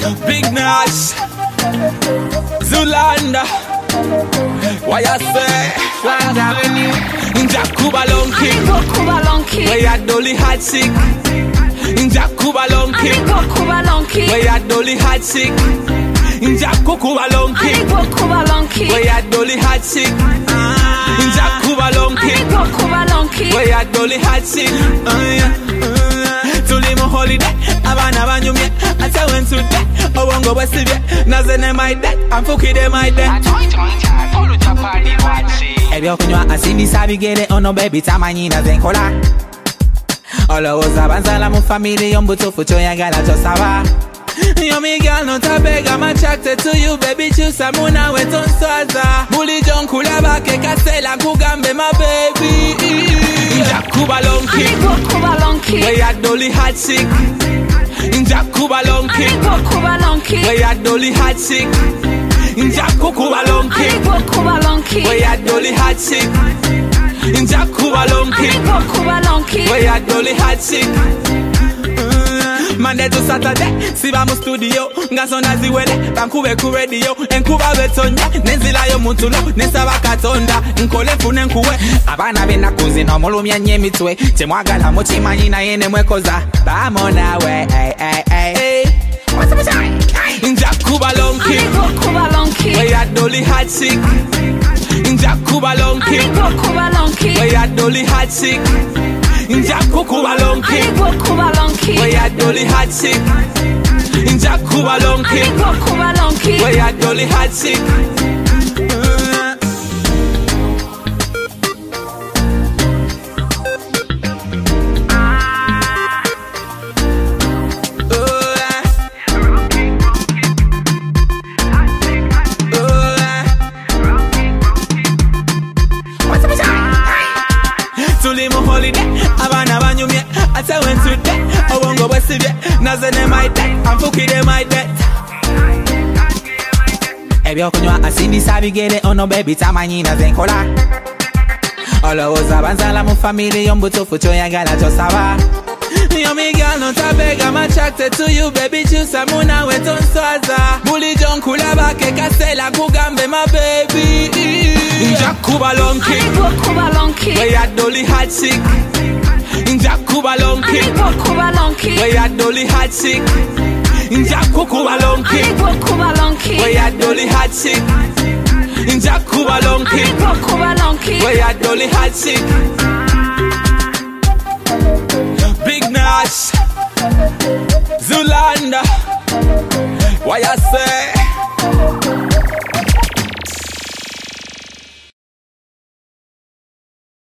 Big Nash, Zulanda. Why you say? Flag Avenue. Jakuba Lonky. Kuba Lonky. Where ya dolly hot sick. Jakuba Lonky. Kuba Lonky. Where ya dolly hot sick. Jakuba Lonky. Kuba Lonky. Where ya dolly hot sick. Jakuba Lonky. Kuba Lonky. Where ya dolly hot sick. Tulimo holiday. Abana banyumye. Ata went to day. Obongo basibye. Nazene my day. Amfuki de my day. Ebyokunywa asindisa bigere ono baby tamanyina zenkola olowooza banzala mu family y'ombutuufu kyoyagala tosaba. Yo me girl no tabeg, I'm attracted to you baby chusa muna we tonswaza bulijjo nkulabako kasela nkugambe my baby. Jakuba Lonky. Kuba Lonky. Where ya dolly hot sick. Jakuba Lonky. Kuba Lonky. Where ya dolly hot sick. Jakuba Lonky. Kuba Lonky. Where ya dolly hot sick. Jakuba Lonky. Kuba Lonky. Where ya dolly hot sick. Monday to Saturday, siba mu studio, ngasona ziwele, bankube ku radio, enkuba betonja, nenzilayo mutulo, nesaba katonda, nkole fune nkuwe, abana benaku zino mulumya nnyo emitwe, temwagala mukimanyi naye ne mwekoza, bamo nawe, what's up with Jakuba Lonky. Kuba Lonky. Where ya dolly hot sick. Jakuba Lonky. Kuba Lonky. Where ya dolly hot sick. Jakuba Lonky. Kuba Lonky. Where ya dolly hot sick. Jakuba Lonky. Kuba Lonky. Where ya dolly hot sick. Tulimo holiday, abana banyumye, ate went to day, obongo bwesibye, nazene my day, amfukire my day. Ebyokunywa asindisa bigere ono baby tamanyina zenkola olowooza banzala mu family y'ombutuufu kyoyagala tosaba. Yo me girl no tabeg, I'm attracted to you baby chusa muna we tonswaza bulijjo nkulabako kasela nkugambe my baby. Jakuba Lonky. Kuba Lonky. Where ya dolly hot sick. Jakuba Lonky. Kuba Lonky. Where ya dolly hot sick. Jakuba Lonky. Kuba Lonky. Where ya dolly hot sick. Jakuba Lonky. Kuba Lonky. Where ya dolly hot sick. Big Nash, Zulanda. Why you say?